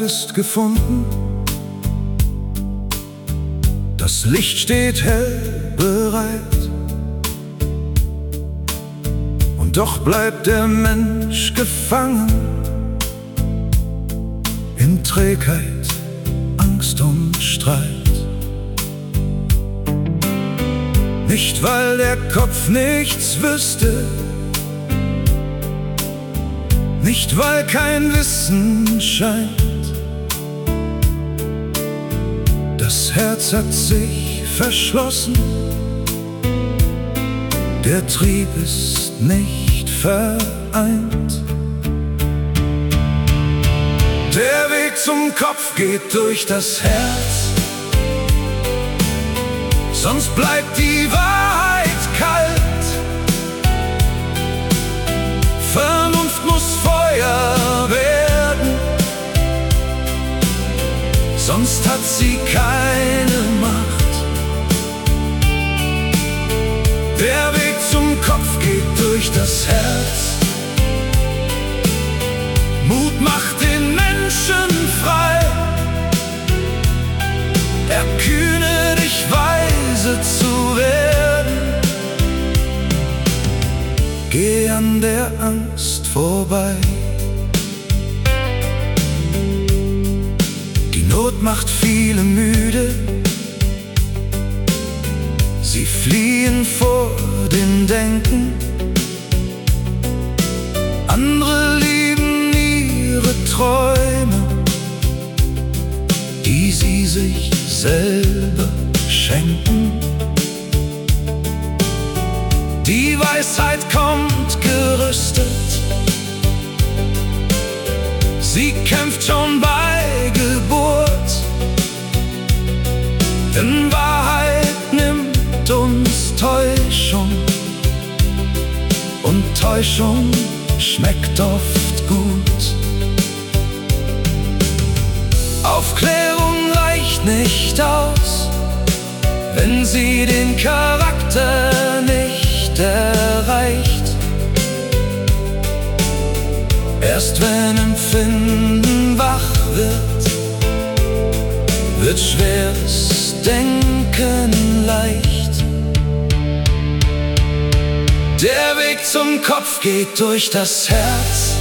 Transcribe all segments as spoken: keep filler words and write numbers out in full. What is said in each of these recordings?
ist gefunden, das Licht steht hell bereit, und doch bleibt der Mensch gefangen in Trägheit, Angst und Streit. Nicht, weil der Kopf nichts wüsste, nicht, weil kein Wissen scheint. Das Herz hat sich verschlossen, der Trieb ist nicht vereint. Der Weg zum Kopf geht durch das Herz, sonst bleibt die Wahrheit kalt. Vernunft muss Feuer werden, sonst hat sie keine Macht. Der Weg zum Kopf geht durch das Herz. Mut macht den Menschen frei. Erkühne dich, weise zu werden. Geh an der Angst vorbei. Die Not macht viele müde. Sie fliehen vor dem Denken. Andere lieben ihre Träume, die sie sich selber schenken. Die Weisheit kommt gerüstet, sie kämpft schon bei Geburt. Denn Wahrheit nimmt uns Täuschung, und Täuschung schmeckt oft gut. Aufklärung reicht nicht aus, wenn sie den Charakter nicht erreicht. Erst wenn Empfinden wach wird, wird schweres Denken leicht. Der Weg zum Kopf geht durch das Herz,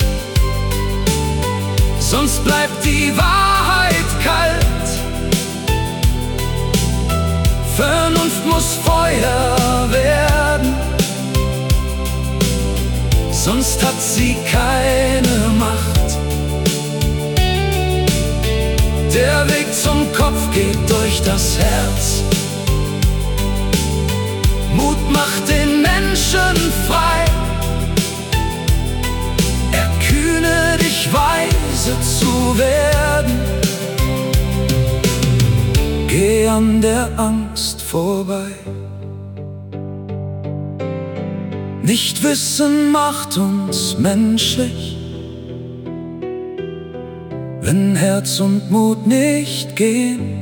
sonst bleibt die Wahrheit kalt. Vernunft muss Feuer werden, sonst hat sie keine Macht. Der Weg zum Kopf geht durch das Herz. Mut macht den Menschen frei. Erkühne dich, weise zu werden. Geh an der Angst vorbei. Nichtwissen macht uns menschlich. Wenn Herz und Mut nicht gehen,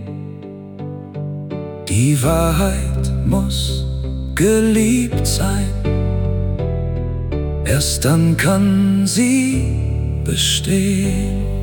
die Wahrheit muss geliebt sein. Erst dann kann sie bestehen.